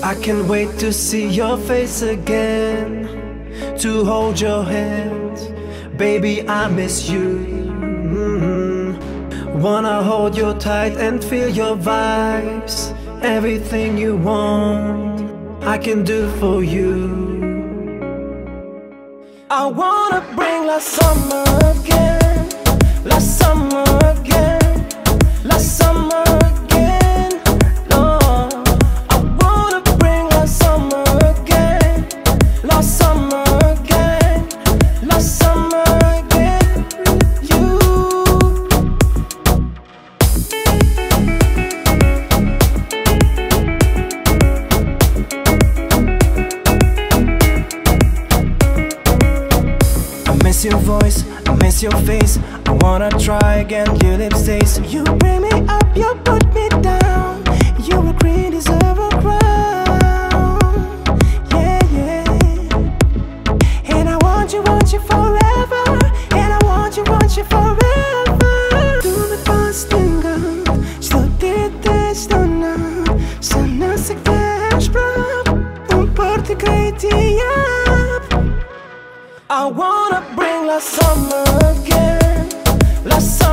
I can't wait to see your face again, to hold your hand. Baby, I miss you. Wanna hold you tight and feel your vibes. Everything you want, I can do for you. I wanna bring last summer again, last summer again, last summer again. Lord, I wanna bring last summer again, last summer again, last summer again. You. I miss your voice, I miss your face. I wanna try again, your lips taste. You bring me up, you put me down. You a queen, deserve a crown. Yeah, yeah. And I want you forever. And I want you forever. Du med fastingen, slå det stunna. Sana sig världsbra, party great, yeah. I wanna bring last summer again, last